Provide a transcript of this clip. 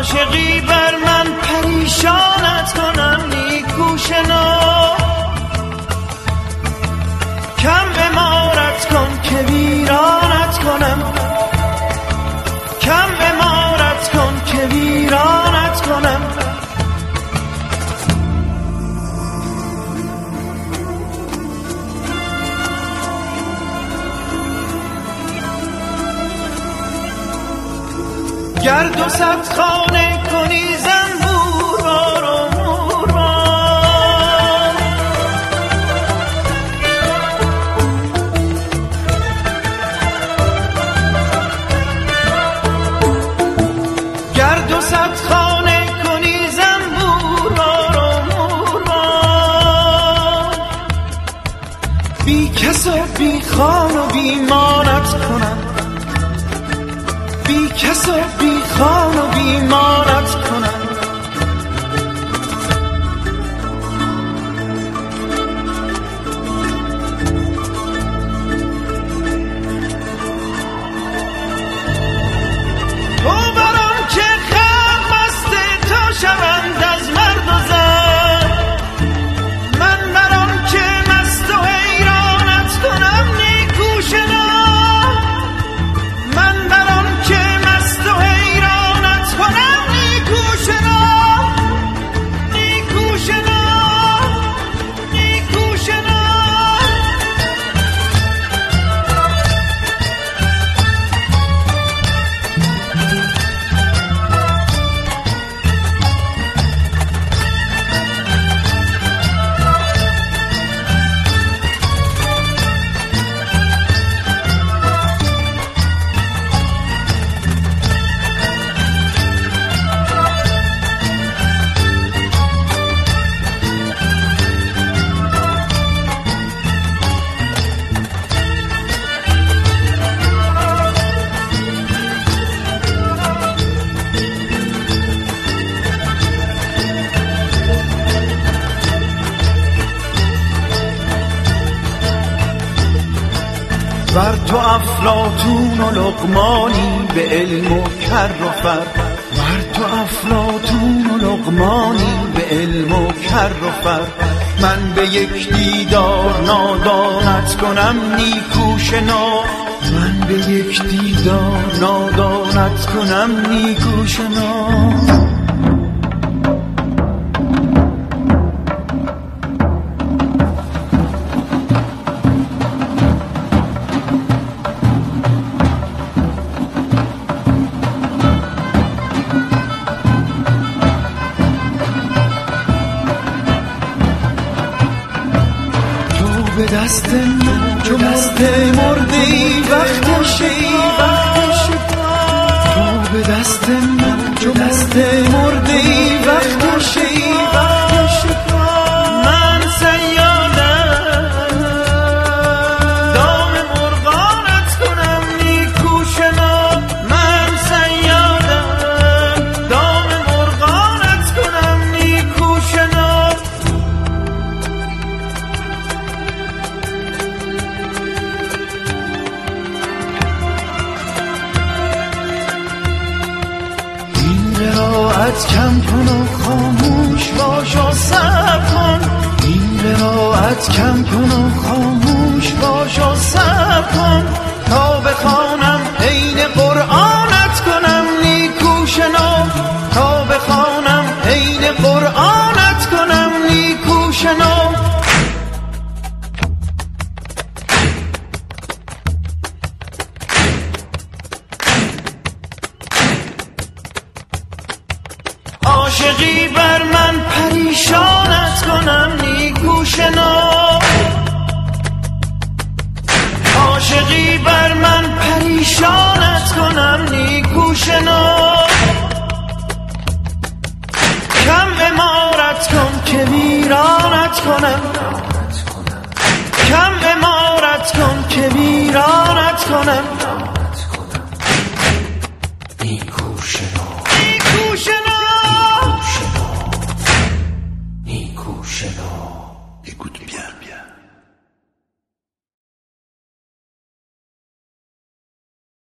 عاشقی بر من پریشانت کنم نیکو شنو، کم امارت کن که ویرانت کنم، کم امارت کن که ویرانت کنم. گر 200 خانه کنی زنبور و مور گر 200 خانه کنی زنبور و مور بی کس و بی خان و بی مانت کنم، بی کس و بی خان و بی مانت کنم. تو برام که خم مست تو شوند از مرد و زن، من برام که مست و حیرانت کنم نیکو شنو، من برام که مست و حیرانت کنم نیکو شنو، نیکو شنو، نیکو شنو. بر تو افلاطون و لقمانی به علم و کر و فر، بر تو افلاطون و لقمانی به علم و کر و فر، من به یک دیدار نادانت کنم نیکو شنو، من به یک دیدار نادانت کنم نیکو شنو. به دست من چو مردی وقتشی، تو به دست من چو مردی وقتشی، من صیادم دام مرغانت کنم نیکو شنو، من صیادم دام مرغانت کنم نیکو شنو. قرائت کم کن و خاموش باش و صبر کن، این قرائت کم کن و خاموش باش و صبر کن، تا بخوانم عین قرآنت کنم نیکو شنو، تا بخوانم عین قرآنت کنم نیکو شنو. عاشقی بر من پریشانت کنم نیکو شنو، عاشقی بر من پریشانت کنم نیکو شنو، کم امارت کن که ویرانت کنم، کم امارت کن که ویرانت کنم.